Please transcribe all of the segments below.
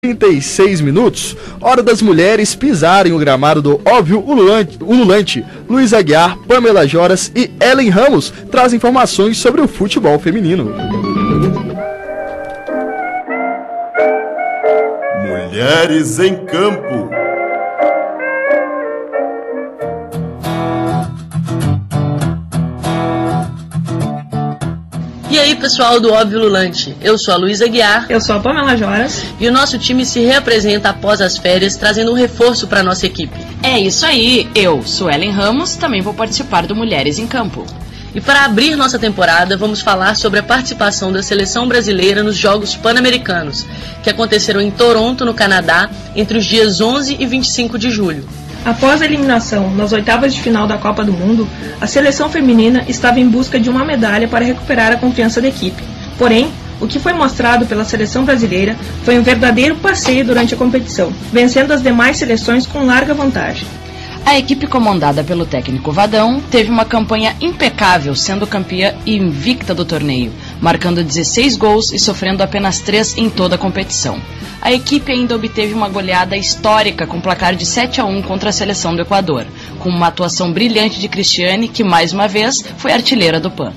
36 minutos, hora das mulheres pisarem o gramado do óbvio ululante. Luiz Aguiar, Pamela Joras e Ellen Ramos trazem informações sobre o futebol feminino. Mulheres em Campo. E aí, pessoal do Óbvio Ululante, eu sou a Luiz Aguiar. Eu sou a Pamela Joras. E o nosso time se reapresenta após as férias, trazendo um reforço para a nossa equipe. É isso aí, eu sou Ellen Ramos, também vou participar do Mulheres em Campo. E para abrir nossa temporada, vamos falar sobre a participação da seleção brasileira nos Jogos Pan-Americanos, que aconteceram em Toronto, no Canadá, entre os dias 11 e 25 de julho. Após a eliminação nas oitavas de final da Copa do Mundo, a seleção feminina estava em busca de uma medalha para recuperar a confiança da equipe. Porém, o que foi mostrado pela seleção brasileira foi um verdadeiro passeio durante a competição, vencendo as demais seleções com larga vantagem. A equipe comandada pelo técnico Vadão teve uma campanha impecável, sendo campeã invicta do torneio, marcando 16 gols e sofrendo apenas 3 em toda a competição. A equipe ainda obteve uma goleada histórica com placar de 7-1 contra a seleção do Equador, com uma atuação brilhante de Cristiane, que mais uma vez foi artilheira do PAN.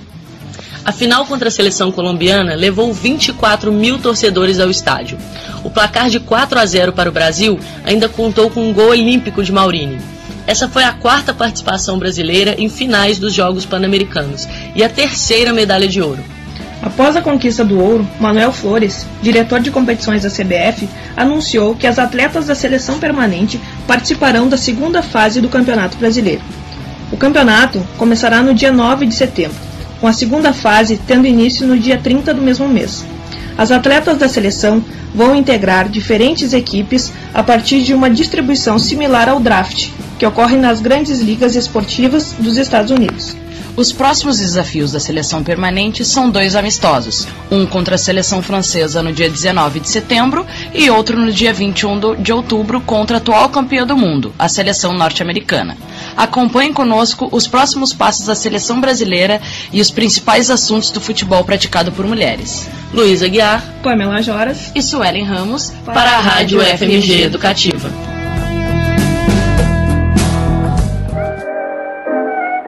A final contra a seleção colombiana levou 24 mil torcedores ao estádio. O placar de 4-0 para o Brasil ainda contou com um gol olímpico de Maurini. Essa foi a quarta participação brasileira em finais dos Jogos Pan-Americanos e a terceira medalha de ouro. Após a conquista do ouro, Manuel Flores, diretor de competições da CBF, anunciou que as atletas da seleção permanente participarão da segunda fase do Campeonato Brasileiro. O campeonato começará no dia 9 de setembro, com a segunda fase tendo início no dia 30 do mesmo mês. As atletas da seleção vão integrar diferentes equipes a partir de uma distribuição similar ao draft, que ocorre nas grandes ligas esportivas dos Estados Unidos. Os próximos desafios da seleção permanente são 2 amistosos, um contra a seleção francesa no dia 19 de setembro e outro no dia 21 de outubro contra a atual campeã do mundo, a seleção norte-americana. Acompanhem conosco os próximos passos da seleção brasileira e os principais assuntos do futebol praticado por mulheres. Luiz Aguiar, Pamela Joras e Suelen Ramos para a Rádio FMG Educativa.